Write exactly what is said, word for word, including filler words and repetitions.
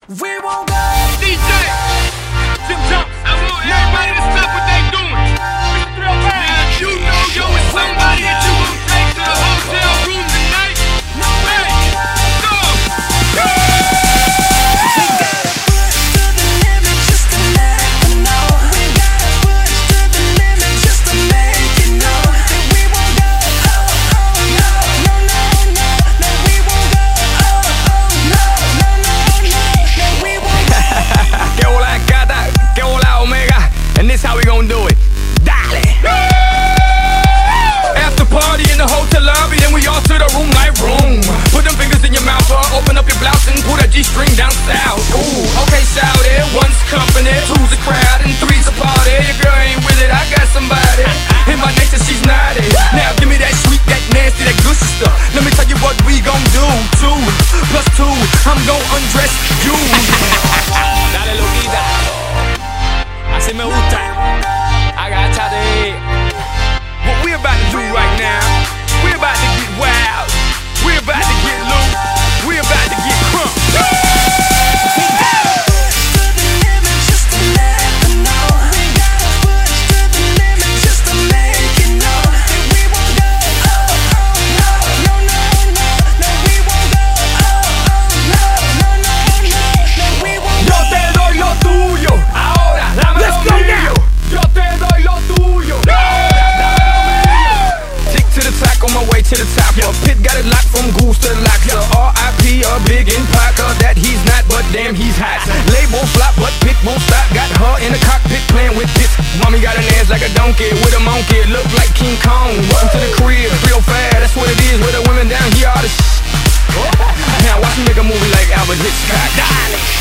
We won't go. D J, Jim Jones, I want everybody to stop what they doing. Now you know you with somebody that you gon' take to the hotel room tonight. No way. Hey, go. We gotta push to the limit just to let them know. We gotta push to the limit just to make it know that we won't go. Oh, oh, no, no, no, no, no, we won't go. Oh, oh, no, no, no, no, no, we won't go. Que hola Cata, que hola Omega, and this how we gon' do it. Dale. After party in the hotel lobby, then we all to the room like room. Put them fingers in your mouth, or open up your blouse and pull that G-string down south. Ooh, okay, shout it. One's company, two's a crowd, and three's a party. Your girl ain't with it, I got somebody. In my next she's naughty. Now give me that sweet, that nasty, that good stuff. Let me tell you what we gon' do. Two plus two, I'm gon' undress you. Dale loquita, así me gusta. Agáchate. What we about to do right now, we about to get wild, we about to get loose, we about to get crunk. We gotta push to the limit just to let them know. We gotta push to the limit just to make it know that we won't go. Oh, oh, no, no, no, no, no, we won't go. Oh, oh, no, no, no, no, no, we won't Yo go. te doy lo tuyo, ahora dame lo mío. Yo te doy lo tuyo, ahora dame lo mío. Tick to the track on my way to the top. Yo, Pit got it locked from goose to the locker. R I P a big in Parker, that he's not, but damn he's hot. Label flop, but Pit won't stop. Got her in the cockpit playing with Pit. Mommy got an ass like a donkey with a monkey. Look like King Kong. Welcome to the crib, real fast. That's what it is. Where the women down here are the sh. Now watch me make a movie like Albert Hitchcock. Dale.